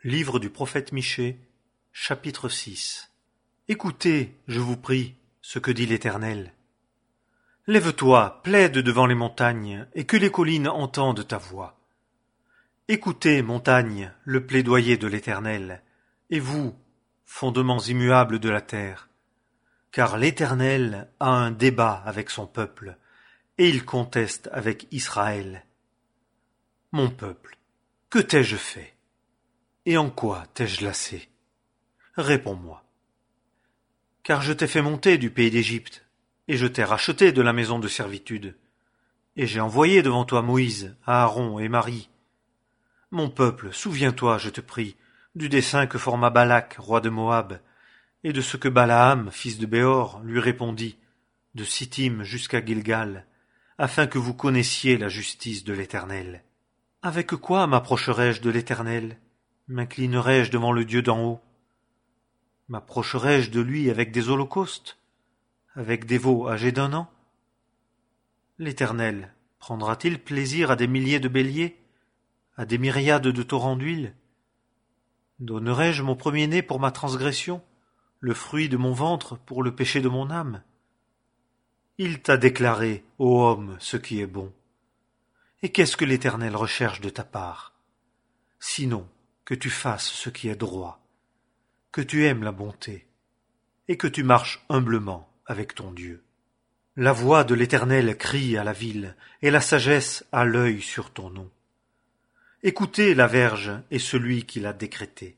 Livre du prophète Michée, chapitre 6. Écoutez, je vous prie, ce que dit l'Éternel. Lève-toi, plaide devant les montagnes, et que les collines entendent ta voix. Écoutez, montagnes, le plaidoyer de l'Éternel, et vous, fondements immuables de la terre. Car l'Éternel a un débat avec son peuple, et il conteste avec Israël. Mon peuple, que t'ai-je fait? Et en quoi t'ai-je lassé? Réponds-moi. Car je t'ai fait monter du pays d'Égypte, et je t'ai racheté de la maison de servitude, et j'ai envoyé devant toi Moïse, Aaron et Marie. Mon peuple, souviens-toi, je te prie, du dessein que forma Balak, roi de Moab, et de ce que Balaam, fils de Béor, lui répondit, de Sittim jusqu'à Gilgal, afin que vous connaissiez la justice de l'Éternel. Avec quoi m'approcherai-je de l'Éternel? M'inclinerai-je devant le Dieu d'en haut? M'approcherai-je de lui avec des holocaustes? Avec des veaux âgés d'1 an? L'Éternel prendra-t-il plaisir à des milliers de béliers, à des myriades de torrents d'huile? Donnerai-je mon premier-né pour ma transgression, le fruit de mon ventre pour le péché de mon âme? Il t'a déclaré, ô homme, ce qui est bon. Et qu'est-ce que l'Éternel recherche de ta part? Sinon que tu fasses ce qui est droit, que tu aimes la bonté, et que tu marches humblement avec ton Dieu. La voix de l'Éternel crie à la ville, et la sagesse a l'œil sur ton nom. Écoutez la verge et celui qui l'a décrété.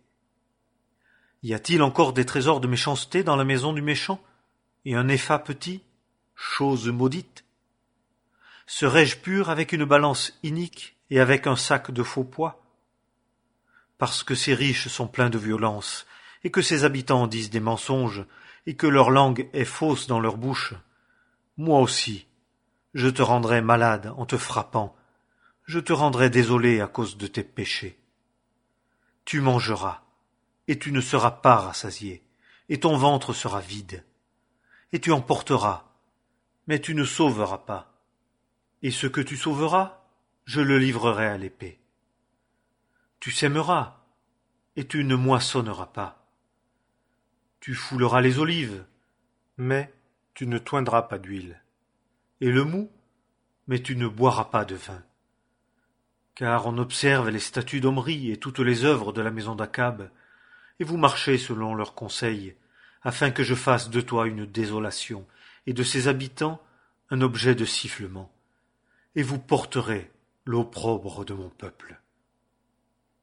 Y a-t-il encore des trésors de méchanceté dans la maison du méchant, et un épha petit, chose maudite? Serais-je pur avec une balance inique et avec un sac de faux poids? Parce que ces riches sont pleins de violence, et que ces habitants disent des mensonges, et que leur langue est fausse dans leur bouche, moi aussi, je te rendrai malade en te frappant, je te rendrai désolé à cause de tes péchés. Tu mangeras, et tu ne seras pas rassasié, et ton ventre sera vide. Et tu emporteras, mais tu ne sauveras pas. Et ce que tu sauveras, je le livrerai à l'épée. Tu sèmeras, et tu ne moissonneras pas. Tu fouleras les olives, mais tu ne toindras pas d'huile. Et le mou, mais tu ne boiras pas de vin. Car on observe les statues d'Omri et toutes les œuvres de la maison d'Akab, et vous marchez selon leurs conseils, afin que je fasse de toi une désolation, et de ses habitants un objet de sifflement, et vous porterez l'opprobre de mon peuple.